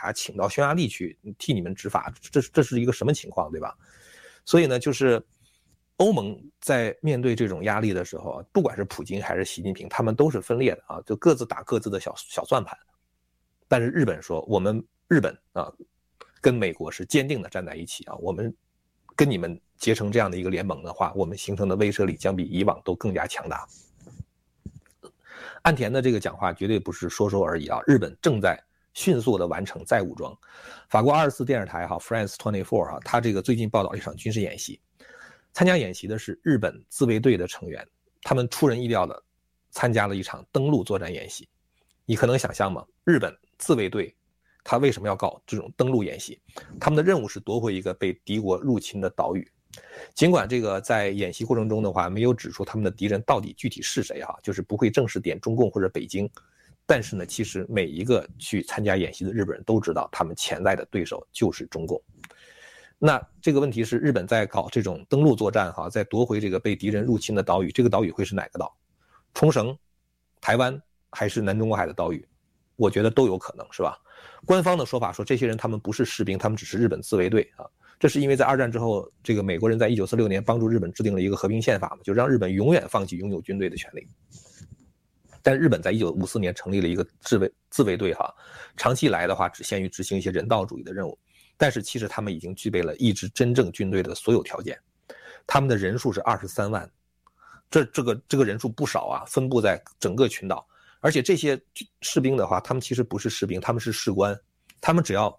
察请到匈牙利去替你们执法，这是一个什么情况，对吧？所以呢，就是欧盟在面对这种压力的时候，不管是普京还是习近平，他们都是分裂的啊，就各自打各自的小算盘。但是日本说，我们日本啊，跟美国是坚定的站在一起啊，我们跟你们结成这样的一个联盟的话，我们形成的威慑力将比以往都更加强大。岸田的这个讲话绝对不是说说而已啊，日本正在迅速的完成再武装。法国24电视台哈 France 24哈，他这个最近报道了一场军事演习，参加演习的是日本自卫队的成员，他们出人意料的参加了一场登陆作战演习。你可能想象吗？日本自卫队他为什么要搞这种登陆演习？他们的任务是夺回一个被敌国入侵的岛屿。尽管这个在演习过程中的话没有指出他们的敌人到底具体是谁哈，就是不会正式点中共或者北京，但是呢，其实每一个去参加演习的日本人都知道他们潜在的对手就是中共。那这个问题是日本在搞这种登陆作战哈，在夺回这个被敌人入侵的岛屿，这个岛屿会是哪个岛？冲绳、台湾还是南中国海的岛屿？我觉得都有可能，是吧？官方的说法说这些人他们不是士兵，他们只是日本自卫队啊。这是因为在二战之后，这个美国人在1946年帮助日本制定了一个和平宪法嘛，就让日本永远放弃拥有军队的权利。但日本在1954年成立了一个自卫队哈，长期以来的话只限于执行一些人道主义的任务，但是其实他们已经具备了一支真正军队的所有条件。他们的人数是23万，这个人数不少啊，分布在整个群岛。而且这些士兵的话，他们其实不是士兵，他们是士官，他们只要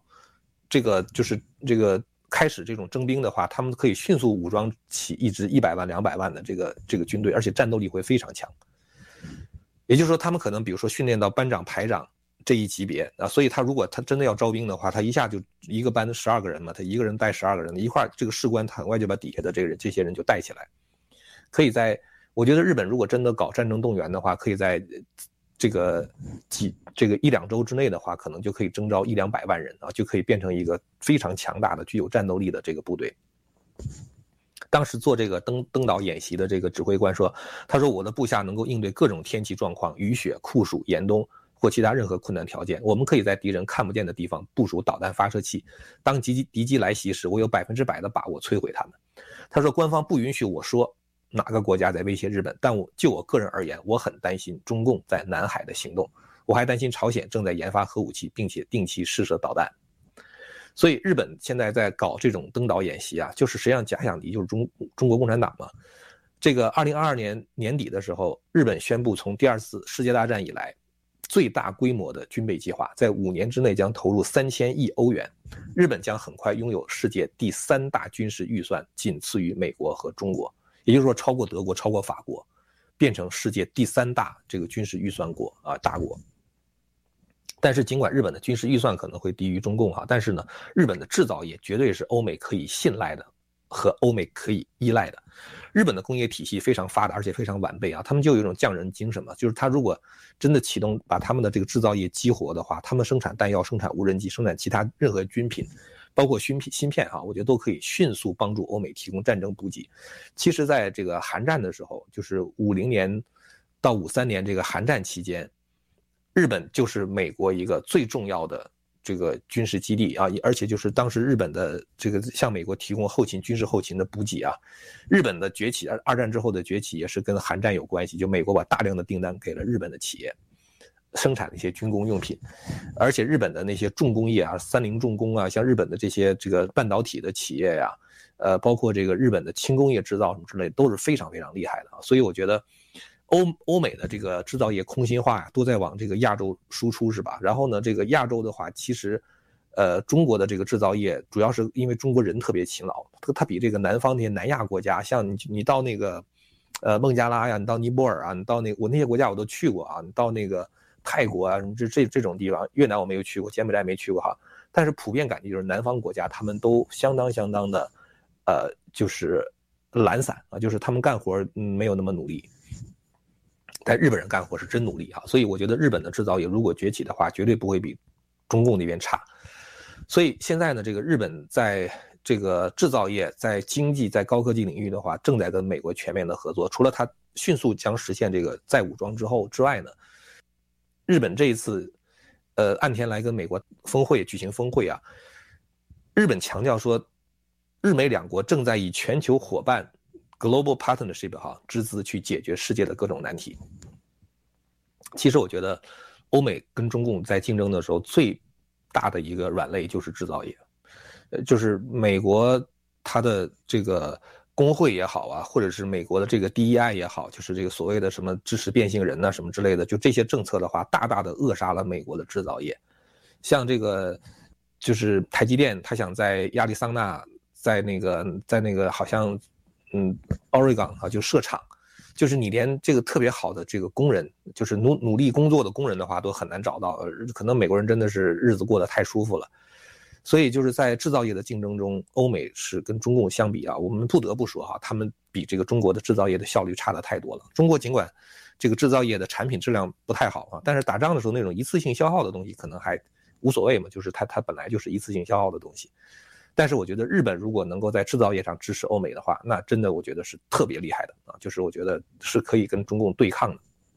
开始这种征兵的话，他们可以迅速武装起一支100万、200万的这个军队，而且战斗力会非常强。也就是说，他们可能比如说训练到班长、排长这一级别啊，所以如果他真的要招兵的话，他一下就一个班12个人嘛，他一个人带12个人，一块这个士官他很快就把底下的这些人就带起来。可以我觉得日本如果真的搞战争动员的话，可以在这个1-2周之内的话，可能就可以征召100-200万人啊，就可以变成一个非常强大的、具有战斗力的这个部队。当时做这个登岛演习的这个指挥官说，他说我的部下能够应对各种天气状况，雨雪、酷暑、严冬或其他任何困难条件。我们可以在敌人看不见的地方部署导弹发射器，当敌机来袭时，我有100%的把握摧毁他们。他说官方不允许我说哪个国家在威胁日本，但就我个人而言，我很担心中共在南海的行动，我还担心朝鲜正在研发核武器，并且定期试射导弹。所以日本现在在搞这种登岛演习啊，就是实际上假想敌就是中国共产党嘛。这个2022年年底的时候，日本宣布从第2次世界大战以来最大规模的军备计划，在5年之内将投入3000亿欧元，日本将很快拥有世界第3大军事预算，仅次于美国和中国。也就是说超过德国，超过法国，变成世界第3大这个军事预算国啊大国。但是尽管日本的军事预算可能会低于中共哈，但是呢，日本的制造业绝对是欧美可以信赖的和欧美可以依赖的。日本的工业体系非常发达，而且非常完备啊，他们就有一种匠人精神嘛，就是他如果真的启动把他们的这个制造业激活的话，他们生产弹药、生产无人机、生产其他任何军品，包括芯片哈，我觉得都可以迅速帮助欧美提供战争补给。其实在这个韩战的时候，就是50年到53年这个韩战期间，日本就是美国一个最重要的这个军事基地啊，而且就是当时日本的这个向美国提供军事后勤的补给啊。日本的崛起，二战之后的崛起也是跟韩战有关系，就美国把大量的订单给了日本的企业，生产的一些军工用品，而且日本的那些重工业啊，三菱重工啊，像日本的这些这个半导体的企业呀，包括这个日本的轻工业制造什么之类，都是非常非常厉害的啊。所以我觉得欧美的这个制造业空心化呀，都在往这个亚洲输出，是吧？然后呢，这个亚洲的话，其实，中国的这个制造业主要是因为中国人特别勤劳，它比这个南方那些南亚国家，像你到那个，孟加拉呀，你到尼泊尔啊，你到我那些国家我都去过啊，你到那个泰国啊，什么这种地方，越南我没有去过，柬埔寨没去过哈，但是普遍感觉就是南方国家他们都相当的，就是懒散啊，就是他们干活没有那么努力。但日本人干活是真努力啊，所以我觉得日本的制造业如果崛起的话，绝对不会比中共那边差。所以现在呢，这个日本在这个制造业、在经济、在高科技领域的话，正在跟美国全面的合作。除了它迅速将实现这个再武装之外呢，日本这一次岸田来跟美国举行峰会啊，日本强调说，日美两国正在以全球伙伴 global partnership 之姿去解决世界的各种难题。其实我觉得欧美跟中共在竞争的时候最大的一个软肋就是制造业，就是美国它的这个工会也好啊，或者是美国的这个 DEI 也好，就是这个所谓的什么支持变性人呐、什么之类的，就这些政策的话，大大的扼杀了美国的制造业。像这个就是台积电，他想在亚利桑那，在那个好像Oregon 啊，就设厂，就是你连这个特别好的这个工人，就是努力工作的工人的话，都很难找到。可能美国人真的是日子过得太舒服了。所以就是在制造业的竞争中，欧美是跟中共相比啊，我们不得不说他们比这个中国的制造业的效率差得太多了。中国尽管这个制造业的产品质量不太好啊，但是打仗的时候那种一次性消耗的东西可能还无所谓嘛，就是它本来就是一次性消耗的东西。但是我觉得日本如果能够在制造业上支持欧美的话，那真的我觉得是特别厉害的啊，就是我觉得是可以跟中共对抗的。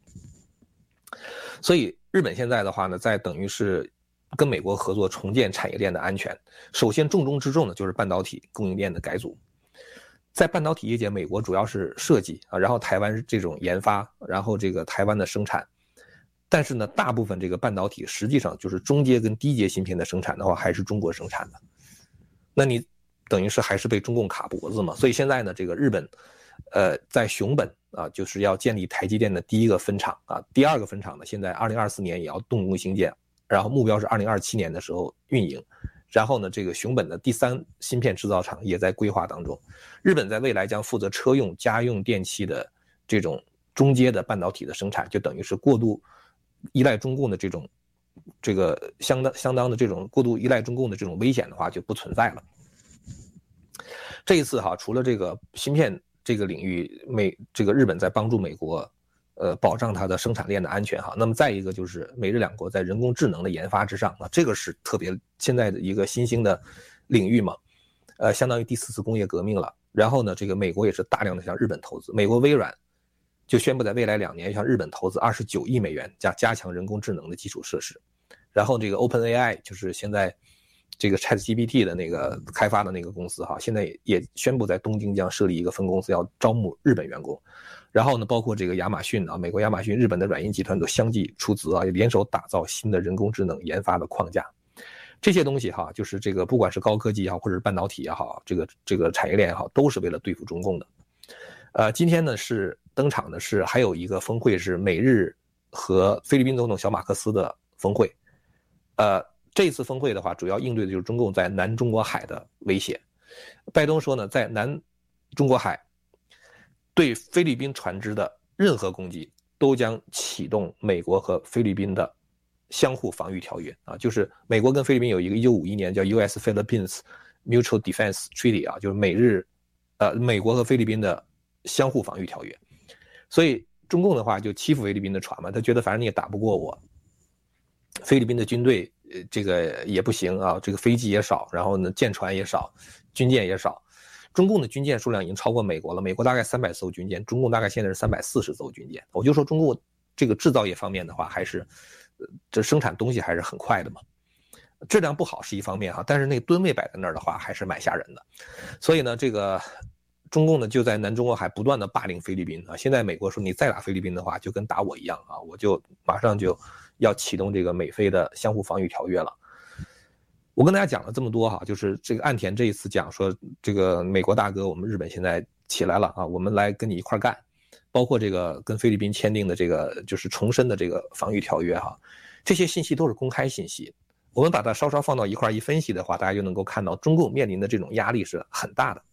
所以日本现在的话呢，在等于是跟美国合作重建产业链的安全，首先重中之重的就是半导体供应链的改组。在半导体业界，美国主要是设计啊，然后台湾这种研发，然后这个台湾的生产。但是呢，大部分这个半导体实际上就是中阶跟低阶芯片的生产的话，还是中国生产的。那你等于是还是被中共卡脖子嘛？所以现在呢，这个日本，在熊本啊，就是要建立台积电的第一个分厂啊，第二个分厂呢，现在2024年也要动工兴建。然后目标是2027年的时候运营，然后呢，这个熊本的第3芯片制造厂也在规划当中。日本在未来将负责车用、家用电器的这种中阶的半导体的生产，就等于是过度依赖中共的这个相当的这种过度依赖中共的这种危险的话就不存在了。这一次除了这个芯片这个领域，这个日本在帮助美国。保障它的生产链的安全那么再一个就是美日两国在人工智能的研发之上这个是特别现在的一个新兴的领域嘛，相当于第4次工业革命了。然后呢，这个美国也是大量的向日本投资，美国微软就宣布在未来2年向日本投资29亿美元，加强人工智能的基础设施。然后这个 OpenAI 就是现在这个 ChatGPT 的那个开发的那个公司现在也宣布在东京将设立一个分公司，要招募日本员工。然后呢，包括这个亚马逊美国亚马逊、日本的软银集团都相继出资也联手打造新的人工智能研发的框架。这些东西就是这个不管是高科技也好，或者是半导体也好，这个产业链也好，都是为了对付中共的。今天呢是登场的是还有一个峰会，是美日和菲律宾总统小马克思的峰会。这次峰会的话，主要应对的就是中共在南中国海的威胁。拜登说呢，在南中国海对菲律宾船只的任何攻击都将启动美国和菲律宾的相互防御条约就是美国跟菲律宾有一个1951年叫 US Philippines Mutual Defense Treaty 就是美国和菲律宾的相互防御条约。所以中共的话就欺负菲律宾的船嘛，他觉得反正你也打不过我，菲律宾的军队这个也不行这个飞机也少，然后呢舰船也少，军舰也少。中共的军舰数量已经超过美国了，美国大概300艘军舰，中共大概现在是340艘军舰。我就说中共这个制造业方面的话，还是这生产东西还是很快的嘛，质量不好是一方面但是那吨位摆在那儿的话还是蛮吓人的。所以呢，这个中共呢就在南中国海不断的霸凌菲律宾现在美国说你再打菲律宾的话，就跟打我一样我就马上就要启动这个美菲的相互防御条约了。我跟大家讲了这么多就是这个岸田这一次讲说，这个美国大哥，我们日本现在起来了我们来跟你一块干，包括这个跟菲律宾签订的这个就是重申的这个防御条约这些信息都是公开信息。我们把它稍稍放到一块一分析的话，大家就能够看到中共面临的这种压力是很大的。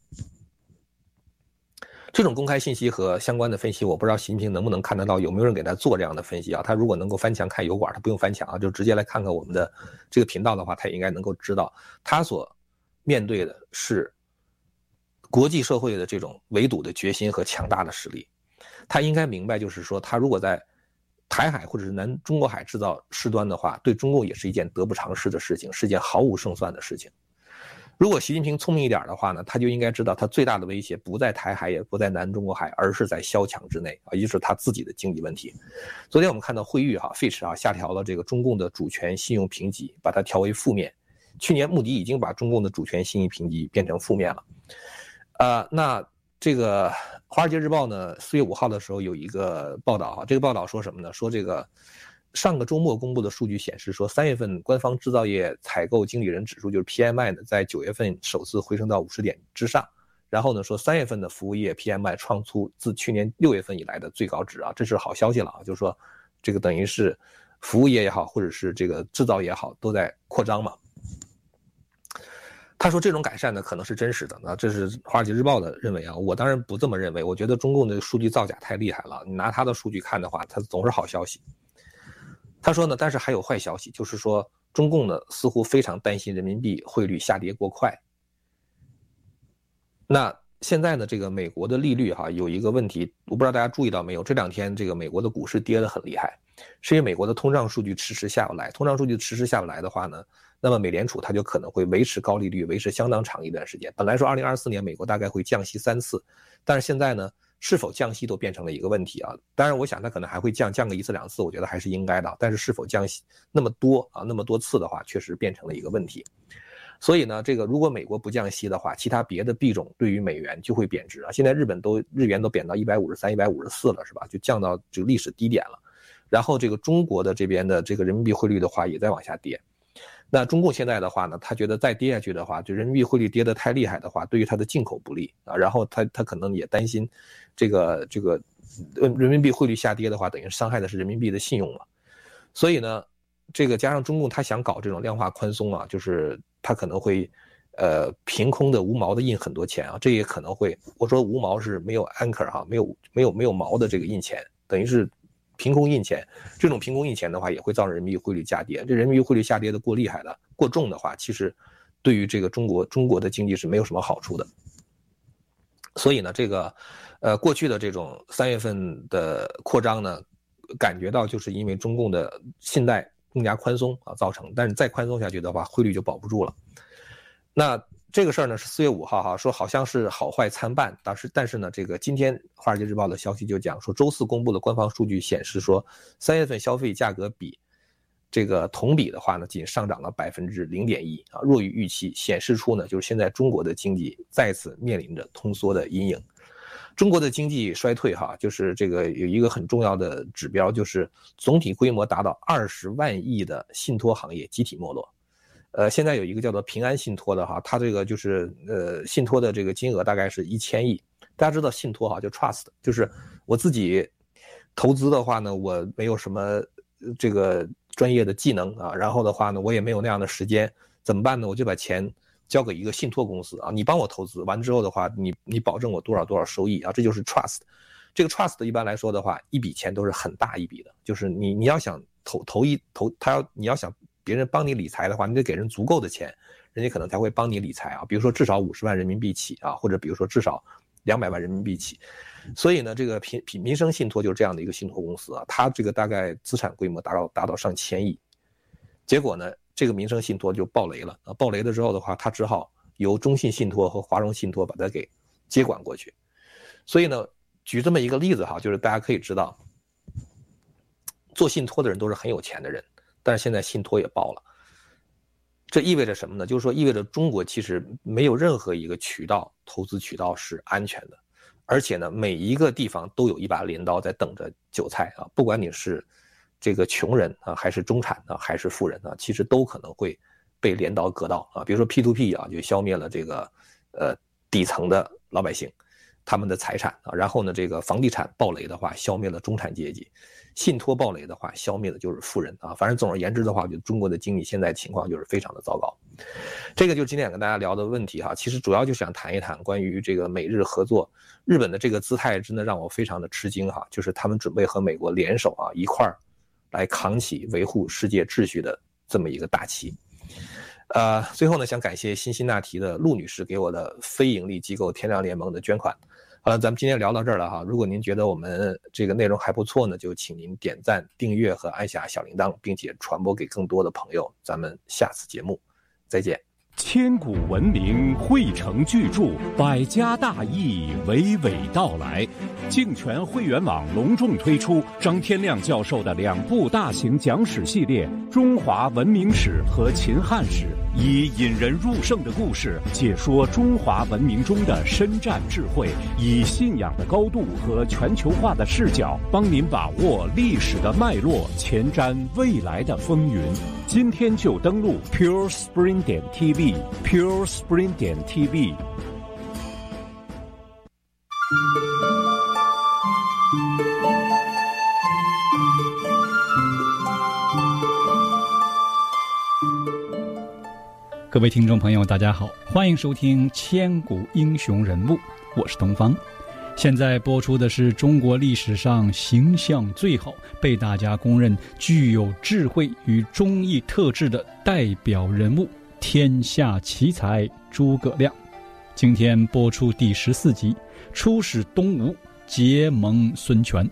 这种公开信息和相关的分析，我不知道习近平能不能看得到，有没有人给他做这样的分析他如果能够翻墙看油管，他不用翻墙就直接来看看我们的这个频道的话，他也应该能够知道，他所面对的是国际社会的这种围堵的决心和强大的实力。他应该明白，就是说他如果在台海或者是南中国海制造事端的话，对中共也是一件得不偿失的事情，是件毫无胜算的事情。 如果习近平聪明一点的话呢，他就应该知道他最大的威胁不在台海，也不在南中国海，而是在萧墙之内啊，也就是他自己的经济问题。昨天我们看到惠誉Fitch 下调了这个中共的主权信用评级，把它调为负面。去年穆迪已经把中共的主权信用评级变成负面了。那这个《华尔街日报》呢，4月5号的时候有一个报道这个报道说什么呢？说这个上个周末公布的数据显示说，3月份官方制造业采购经理人指数就是 PMI 呢，在9月份首次回升到50点之上。然后呢，说3月份的服务业 PMI 创出自去年6月份以来的最高值这是好消息了就是说这个等于是服务业也好，或者是这个制造业也好，都在扩张嘛。他说这种改善呢可能是真实的，那这是华尔街日报的认为我当然不这么认为，我觉得中共的数据造假太厉害了，你拿他的数据看的话，他总是好消息。他说呢，但是还有坏消息，就是说中共呢似乎非常担心人民币汇率下跌过快。那现在呢，这个美国的利率有一个问题，我不知道大家注意到没有，这2天这个美国的股市跌得很厉害，是因为美国的通胀数据迟迟下不来，通胀数据迟迟下不来的话呢，那么美联储它就可能会维持高利率，维持相当长一段时间。本来说2024年美国大概会降息3次，但是现在呢，是否降息都变成了一个问题当然我想它可能还会降个1次2次，我觉得还是应该的，但是是否降息那么多次的话，确实变成了一个问题。所以呢，这个如果美国不降息的话，其他别的币种对于美元就会贬值现在日元都贬到153、154了，是吧？就降到这个历史低点了。然后这个中国的这边的这个人民币汇率的话也在往下跌。那中共现在的话呢，他觉得再跌下去的话，就人民币汇率跌得太厉害的话，对于他的进口不利然后他可能也担心这个人民币汇率下跌的话，等于伤害的是人民币的信用嘛。所以呢，这个加上中共他想搞这种量化宽松就是他可能会凭空的无毛的印很多钱这也可能会，我说无毛是没有 anchor 没有毛的这个印钱，等于是凭空印钱。这种凭空印钱的话也会造成人民币汇率下跌，这人民币汇率下跌的过厉害的过重的话，其实对于这个中国的经济是没有什么好处的。所以呢，这个过去的这种3月份的扩张呢，感觉到就是因为中共的信贷更加宽松造成，但是再宽松下去的话，汇率就保不住了。那这个事儿呢是4月5号说好像是好坏参半，但是呢，这个今天《华尔街日报》的消息就讲说，周四公布的官方数据显示说，3月份消费价格比这个同比的话呢，仅上涨了0.1%弱于预期，显示出呢就是现在中国的经济再次面临着通缩的阴影。中国的经济衰退就是这个有一个很重要的指标，就是总体规模达到20万亿的信托行业集体没落。现在有一个叫做平安信托的它这个就是信托的这个金额大概是1000亿。大家知道信托就 trust， 就是我自己投资的话呢，我没有什么这个专业的技能然后的话呢，我也没有那样的时间，怎么办呢？我就把钱交给一个信托公司你帮我投资完之后的话，你保证我多少收益这就是 trust。这个 trust 一般来说的话，一笔钱都是很大一笔的，就是你要想你要想别人帮你理财的话，你得给人足够的钱，人家可能才会帮你理财比如说至少50万人民币起或者比如说至少200万人民币起。所以呢，这个民生信托就是这样的一个信托公司它这个大概资产规模达到上千亿。结果呢，这个民生信托就爆雷了爆雷了之后的话，它只好由中信信托和华融信托把它给接管过去。所以呢，举这么一个例子就是大家可以知道，做信托的人都是很有钱的人，但是现在信托也爆了。这意味着什么呢？就是说意味着中国其实没有任何一个投资渠道是安全的，而且呢，每一个地方都有一把镰刀在等着韭菜不管你是这个穷人还是中产还是富人其实都可能会被镰刀割到比如说 P2P 就消灭了这个底层的老百姓他们的财产然后呢，这个房地产暴雷的话消灭了中产阶级，信托暴雷的话消灭的就是富人反正总而言之的话，就中国的经济现在情况就是非常的糟糕。这个就是今天跟大家聊的问题其实主要就想谈一谈关于这个美日合作。日本的这个姿态真的让我非常的吃惊就是他们准备和美国联手一块儿来扛起维护世界秩序的这么一个大旗。最后呢，想感谢辛辛那提的陆女士给我的非盈利机构天亮联盟的捐款。好了，咱们今天聊到这儿了如果您觉得我们这个内容还不错呢，就请您点赞、订阅和按下小铃铛，并且传播给更多的朋友。咱们下次节目再见。 千古文明汇成巨著，百家大义娓娓道来。竞权会员网隆重推出张天亮教授的2部大型讲史系列《中华文明史》和《秦汉史》，以引人入胜的故事解说中华文明中的深战智慧，以信仰的高度和全球化的视角，帮您把握历史的脉络，前瞻未来的风云。今天就登录 PureSpring.tv PureSpring.tv。 各位听众朋友大家好，欢迎收听千古英雄人物，我是东方。现在播出的是中国历史上形象最好，被大家公认具有智慧与忠义特质的代表人物，天下奇才诸葛亮。今天播出第14集，出使东吴，结盟孙权。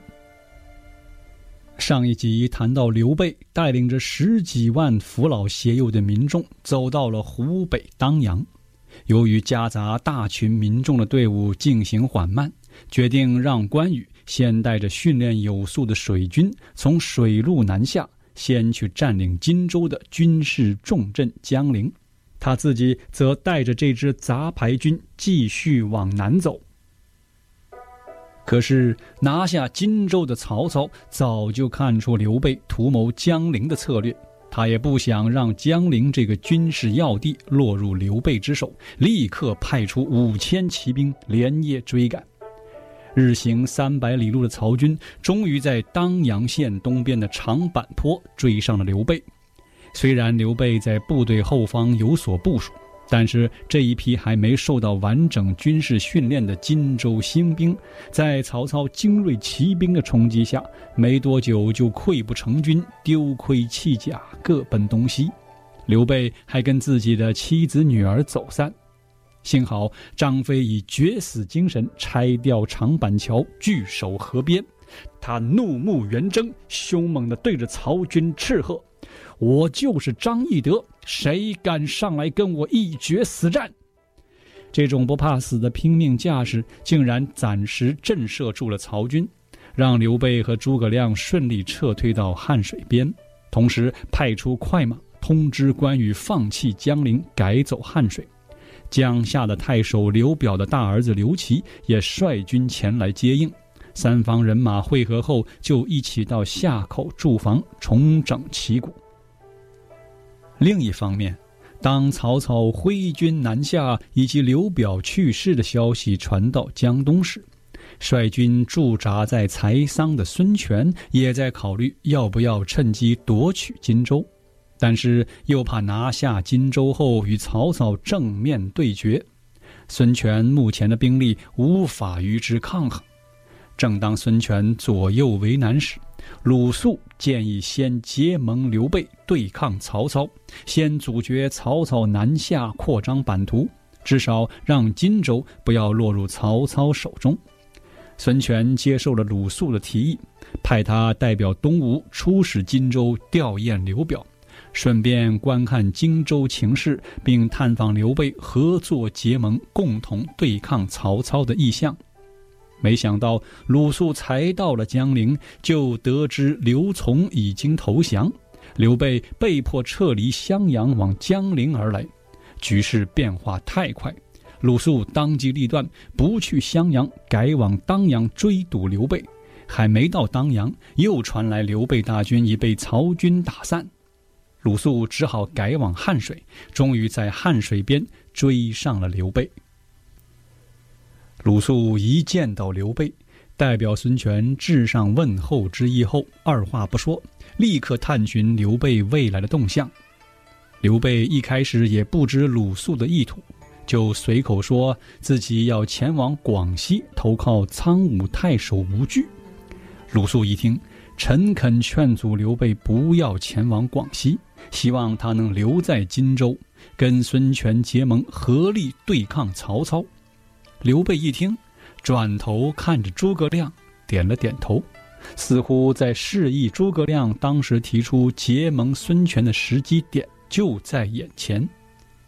上一集谈到刘备带领着10几万扶老携幼的民众走到了湖北当阳，由于夹杂大群民众的队伍进行缓慢，决定让关羽先带着训练有素的水军从水路南下，先去占领荆州的军事重镇江陵，他自己则带着这支杂牌军继续往南走。可是拿下荆州的曹操早就看出刘备图谋江陵的策略，他也不想让江陵这个军事要地落入刘备之手，立刻派出5000骑兵连夜追赶。日行300里路的曹军终于在当阳县东边的长坂坡追上了刘备。虽然刘备在部队后方有所部署，但是这一批还没受到完整军事训练的荆州新兵，在曹操精锐骑兵的冲击下，没多久就溃不成军，丢盔弃甲，各奔东西。刘备还跟自己的妻子女儿走散。幸好张飞以决死精神拆掉长板桥，据守河边。他怒目圆睁，凶猛地对着曹军斥喝：我就是张翼德，谁敢上来跟我一决死战？这种不怕死的拼命架势竟然暂时震慑住了曹军，让刘备和诸葛亮顺利撤退到汉水边，同时派出快马通知关羽放弃江陵，改走汉水。江夏的太守刘表的大儿子刘琦也率军前来接应，三方人马会合后就一起到夏口驻防，重整旗鼓。另一方面，当曹操挥军南下以及刘表去世的消息传到江东时，率军驻扎在柴桑的孙权也在考虑要不要趁机夺取荆州，但是又怕拿下荆州后与曹操正面对决，孙权目前的兵力无法与之抗衡。正当孙权左右为难时，鲁肃建议先结盟刘备对抗曹操，先阻绝曹操南下扩张版图，至少让荆州不要落入曹操手中。孙权接受了鲁肃的提议，派他代表东吴出使荆州吊唁刘表，顺便观看荆州情势，并探访刘备合作结盟共同对抗曹操的意向。没想到鲁肃才到了江陵，就得知刘琮已经投降，刘备被迫撤离襄阳往江陵而来。局势变化太快，鲁肃当机立断，不去襄阳，改往当阳追堵刘备。还没到当阳，又传来刘备大军已被曹军打散，鲁肃只好改往汉水，终于在汉水边追上了刘备。鲁肃一见到刘备，代表孙权致上问候之意后，二话不说，立刻探寻刘备未来的动向。刘备一开始也不知鲁肃的意图，就随口说自己要前往广西投靠苍梧太守吴惧。鲁肃一听，诚恳劝阻刘备不要前往广西，希望他能留在荆州，跟孙权结盟，合力对抗曹操。刘备一听，转头看着诸葛亮，点了点头，似乎在示意诸葛亮当时提出结盟孙权的时机点就在眼前。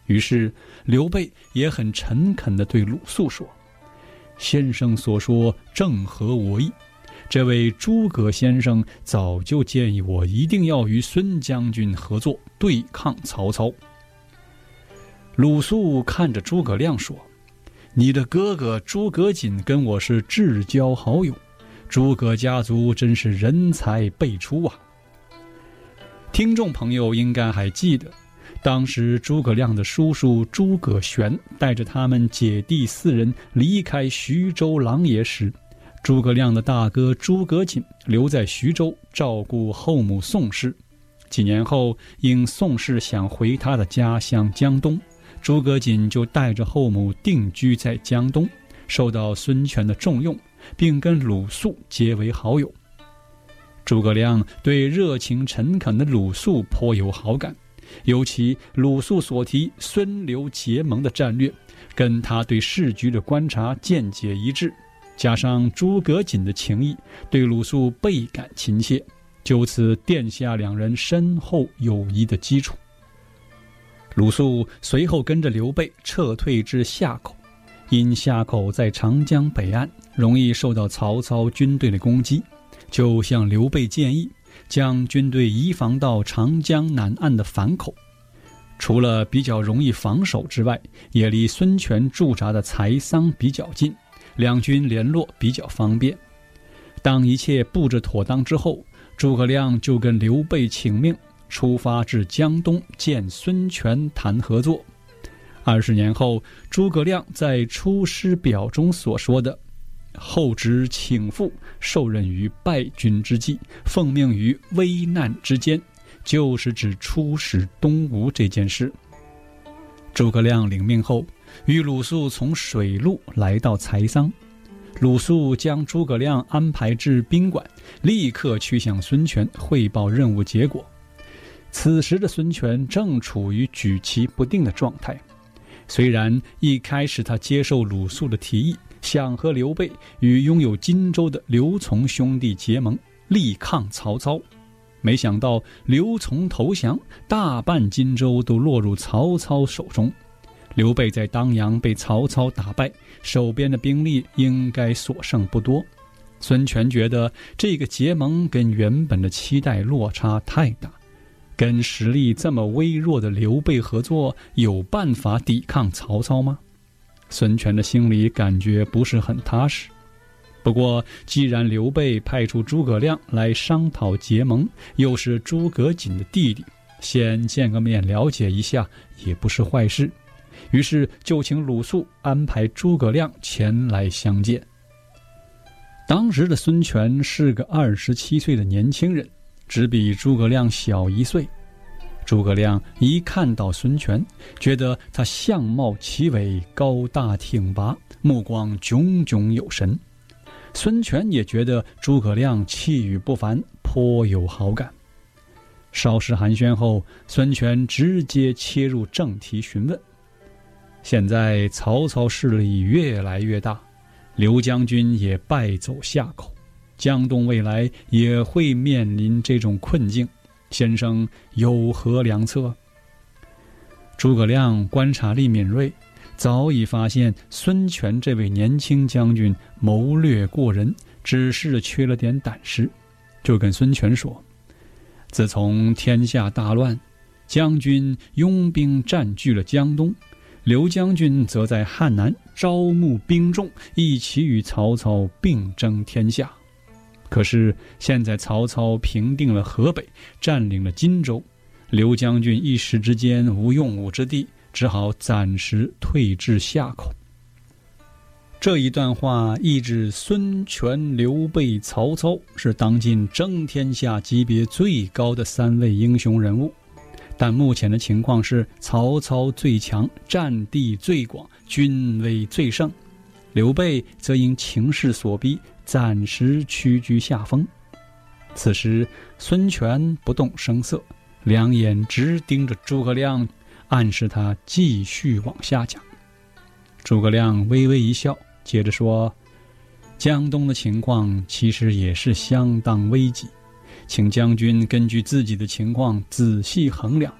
于是刘备也很诚恳地对鲁肃说：“先生所说正合我意，这位诸葛先生早就建议我一定要与孙将军合作，对抗曹操。”鲁肃看着诸葛亮说：“你的哥哥诸葛瑾跟我是至交好友，诸葛家族真是人才辈出啊。”听众朋友应该还记得，当时诸葛亮的叔叔诸葛玄带着他们姐弟4人离开徐州狼野时，诸葛亮的大哥诸葛瑾留在徐州照顾后母宋氏。几年后，因宋氏想回他的家乡江东，诸葛瑾就带着后母定居在江东，受到孙权的重用，并跟鲁肃结为好友。诸葛亮对热情诚恳的鲁肃颇有好感，尤其鲁肃所提孙刘结盟的战略，跟他对市局的观察见解一致，加上诸葛瑾的情谊，对鲁肃倍感亲切，就此奠下2人深厚友谊的基础。鲁肃随后跟着刘备撤退至夏口，因夏口在长江北岸，容易受到曹操军队的攻击，就向刘备建议将军队移防到长江南岸的樊口，除了比较容易防守之外，也离孙权驻扎的柴桑比较近，两军联络比较方便。当一切布置妥当之后，诸葛亮就跟刘备请命，出发至江东见孙权谈合作。20年后，诸葛亮在《出师表》中所说的后值请父，受任于败军之际，奉命于危难之间，就是指出使东吴这件事。诸葛亮领命后，与鲁肃从水路来到柴桑，鲁肃将诸葛亮安排至宾馆，立刻去向孙权汇报任务结果。此时的孙权正处于举棋不定的状态，虽然一开始他接受鲁肃的提议，想和刘备与拥有荆州的刘琮兄弟结盟，力抗曹操，没想到刘琮投降，大半荆州都落入曹操手中。刘备在当阳被曹操打败，手边的兵力应该所剩不多。孙权觉得这个结盟跟原本的期待落差太大，跟实力这么微弱的刘备合作，有办法抵抗曹操吗？孙权的心里感觉不是很踏实。不过既然刘备派出诸葛亮来商讨结盟，又是诸葛瑾的弟弟，先见个面了解一下也不是坏事，于是就请鲁肃安排诸葛亮前来相见。当时的孙权是个27岁的年轻人，只比诸葛亮小1岁。诸葛亮一看到孙权，觉得他相貌奇伟，高大挺拔，目光炯炯有神。孙权也觉得诸葛亮气宇不凡，颇有好感。稍事寒暄后，孙权直接切入正题询问。现在曹操势力越来越大，刘将军也败走夏口，江东未来也会面临这种困境，先生有何良策？诸葛亮观察力敏锐，早已发现孙权这位年轻将军谋略过人，只是缺了点胆识，就跟孙权说：自从天下大乱，将军拥兵占据了江东，刘将军则在汉南招募兵众，一起与曹操并争天下。可是现在曹操平定了河北，占领了荆州，刘将军一时之间无用武之地，只好暂时退至夏口。这一段话意指孙权、刘备、曹操是当今争天下级别最高的3位英雄人物，但目前的情况是曹操最强，占地最广，军威最盛，刘备则因情势所逼，暂时屈居下风。此时孙权不动声色，两眼直盯着诸葛亮，暗示他继续往下讲。诸葛亮微微一笑，接着说：江东的情况其实也是相当危急，请将军根据自己的情况仔细衡量，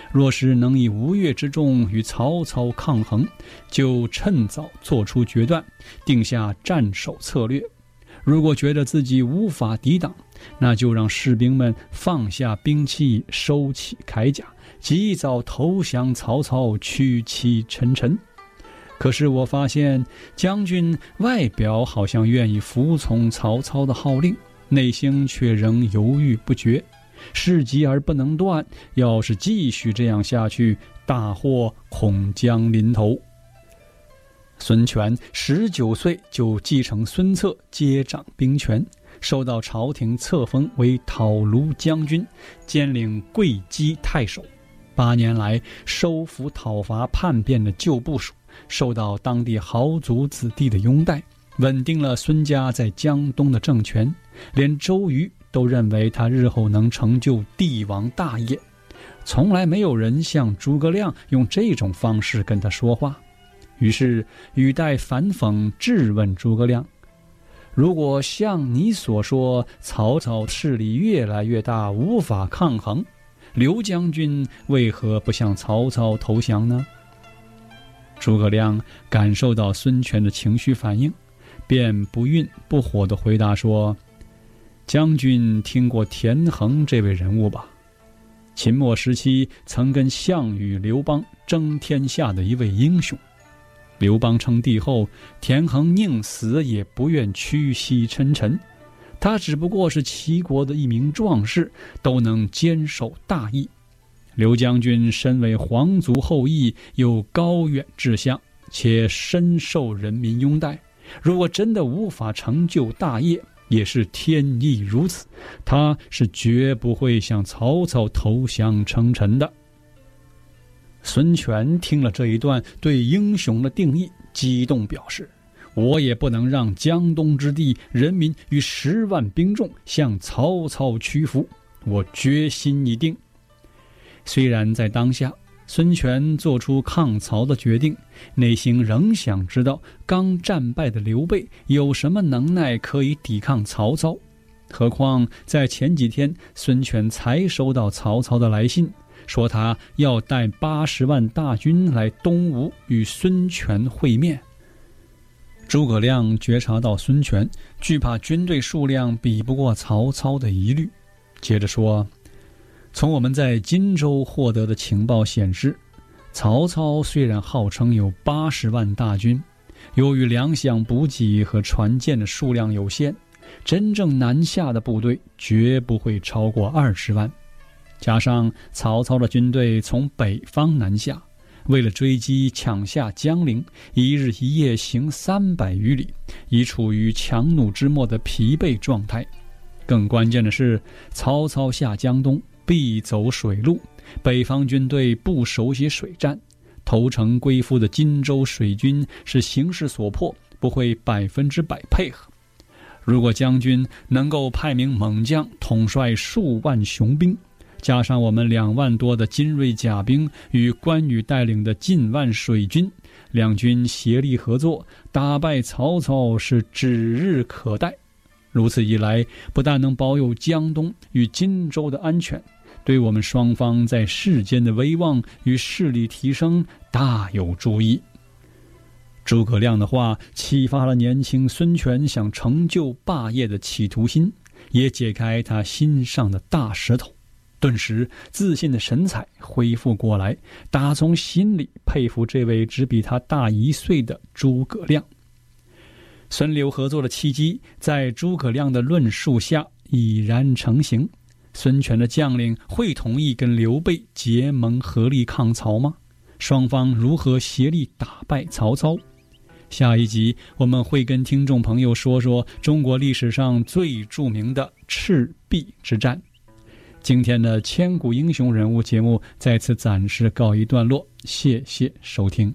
若是能以吴越之众与曹操抗衡，就趁早做出决断，定下战守策略。如果觉得自己无法抵挡，那就让士兵们放下兵器，收起铠甲，及早投降曹操，屈其臣臣。可是我发现将军外表好像愿意服从曹操的号令，内心却仍犹豫不决，事急而不能断，要是继续这样下去，大祸恐将临头。孙权19岁就继承孙策，接掌兵权，受到朝廷册封为讨卢将军，兼领会稽太守。8年来收服讨伐叛变的旧部属，受到当地豪族子弟的拥戴，稳定了孙家在江东的政权，连周瑜都认为他日后能成就帝王大业。从来没有人像诸葛亮用这种方式跟他说话。于是语带反讽质问诸葛亮：如果像你所说，曹操势力越来越大，无法抗衡，刘将军为何不向曹操投降呢？诸葛亮感受到孙权的情绪反应，便不愠不火地回答说：将军听过田横这位人物吧？秦末时期曾跟项羽、刘邦争天下的一位英雄。刘邦称帝后，田横宁死也不愿屈膝称臣，他只不过是齐国的一名壮士，都能坚守大义。刘将军身为皇族后裔，有高远志向，且深受人民拥戴，如果真的无法成就大业，也是天意如此，他是绝不会向曹操投降称臣的。孙权听了这一段对英雄的定义，激动表示：我也不能让江东之地人民与10万兵众向曹操屈服，我决心已定。虽然在当下孙权做出抗曹的决定，内心仍想知道刚战败的刘备有什么能耐可以抵抗曹操。何况在前几天，孙权才收到曹操的来信，说他要带80万大军来东吴与孙权会面。诸葛亮觉察到孙权惧怕军队数量比不过曹操的疑虑，接着说：从我们在荆州获得的情报显示，曹操虽然号称有80万大军，由于粮饷补给和船舰的数量有限，真正南下的部队绝不会超过20万。加上曹操的军队从北方南下，为了追击抢下江陵，一日一夜行300余里，已处于强弩之末的疲惫状态。更关键的是，曹操下江东必走水路，北方军队不熟悉水战，投诚归附的荆州水军是形势所迫，不会100%配合。如果将军能够派名猛将统帅数万雄兵，加上我们2万多的精锐甲兵与关羽带领的近万水军，两军协力合作，打败曹操是指日可待。如此一来，不但能保有江东与荆州的安全，对我们双方在世间的威望与势力提升大有助益。诸葛亮的话启发了年轻孙权想成就霸业的企图心，也解开他心上的大石头。顿时自信的神采恢复过来，打从心里佩服这位只比他大1岁的诸葛亮。孙刘合作的契机在诸葛亮的论述下已然成型。孙权的将领会同意跟刘备结盟合力抗曹吗？双方如何协力打败曹操？下一集我们会跟听众朋友说说中国历史上最著名的赤壁之战。今天的千古英雄人物节目在此暂时告一段落，谢谢收听。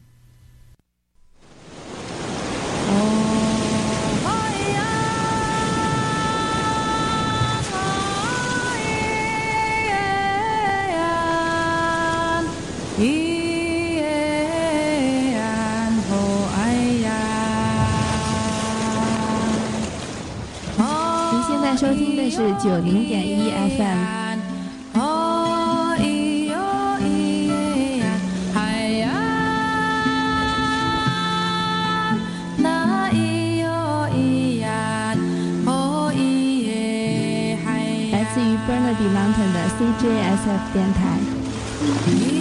您现在收听的是90.1 FM。 SF 电台。